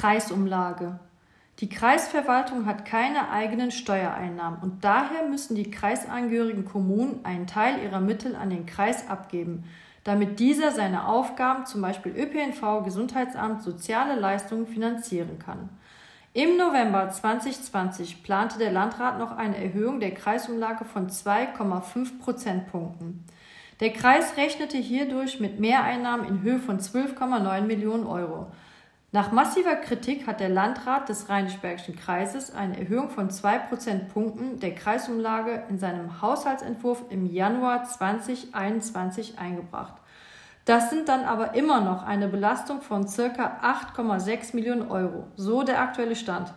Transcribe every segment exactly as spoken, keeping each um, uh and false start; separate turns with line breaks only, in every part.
Kreisumlage. Die Kreisverwaltung hat keine eigenen Steuereinnahmen und daher müssen die kreisangehörigen Kommunen einen Teil ihrer Mittel an den Kreis abgeben, damit dieser seine Aufgaben, zum Beispiel Ö P N V, Gesundheitsamt, soziale Leistungen finanzieren kann. Im November zweitausendzwanzig plante der Landrat noch eine Erhöhung der Kreisumlage von zwei Komma fünf Prozentpunkten. Der Kreis rechnete hierdurch mit Mehreinnahmen in Höhe von zwölf Komma neun Millionen Euro. Nach massiver Kritik hat der Landrat des Rheinisch-Bergischen Kreises eine Erhöhung von zwei Prozentpunkten der Kreisumlage in seinem Haushaltsentwurf im Januar zweitausendeinundzwanzig eingebracht. Das sind dann aber immer noch eine Belastung von ca. acht Komma sechs Millionen Euro, so der aktuelle Stand.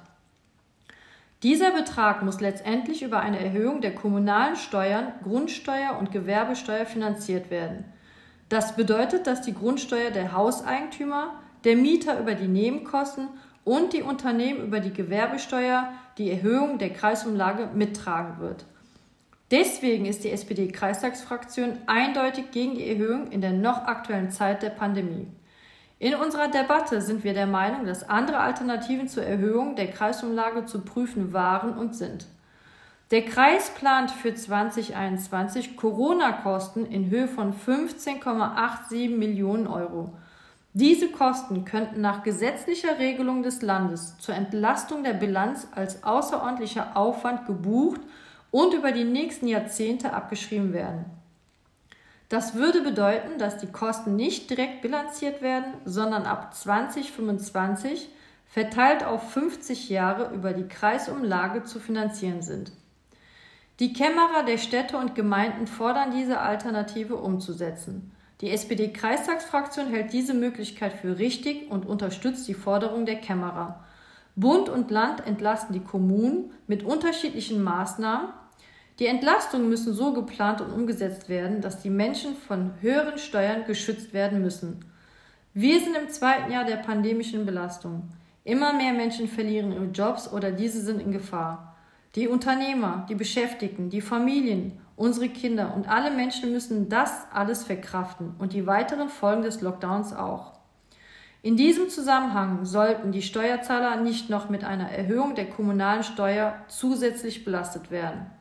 Dieser Betrag muss letztendlich über eine Erhöhung der kommunalen Steuern, Grundsteuer und Gewerbesteuer finanziert werden. Das bedeutet, dass die Grundsteuer der Hauseigentümer, der Mieter über die Nebenkosten und die Unternehmen über die Gewerbesteuer die Erhöhung der Kreisumlage mittragen wird. Deswegen ist die S P D-Kreistagsfraktion eindeutig gegen die Erhöhung in der noch aktuellen Zeit der Pandemie. In unserer Debatte sind wir der Meinung, dass andere Alternativen zur Erhöhung der Kreisumlage zu prüfen waren und sind. Der Kreis plant für zweitausendeinundzwanzig Corona-Kosten in Höhe von fünfzehn Komma siebenundachtzig Millionen Euro. Diese Kosten könnten nach gesetzlicher Regelung des Landes zur Entlastung der Bilanz als außerordentlicher Aufwand gebucht und über die nächsten Jahrzehnte abgeschrieben werden. Das würde bedeuten, dass die Kosten nicht direkt bilanziert werden, sondern ab zweitausendfünfundzwanzig verteilt auf fünfzig Jahre über die Kreisumlage zu finanzieren sind. Die Kämmerer der Städte und Gemeinden fordern, diese Alternative umzusetzen. Die S P D-Kreistagsfraktion hält diese Möglichkeit für richtig und unterstützt die Forderung der Kämmerer. Bund und Land entlasten die Kommunen mit unterschiedlichen Maßnahmen. Die Entlastungen müssen so geplant und umgesetzt werden, dass die Menschen von höheren Steuern geschützt werden müssen. Wir sind im zweiten Jahr der pandemischen Belastung. Immer mehr Menschen verlieren ihre Jobs oder diese sind in Gefahr. Die Unternehmer, die Beschäftigten, die Familien, unsere Kinder und alle Menschen müssen das alles verkraften und die weiteren Folgen des Lockdowns auch. In diesem Zusammenhang sollten die Steuerzahler nicht noch mit einer Erhöhung der kommunalen Steuer zusätzlich belastet werden.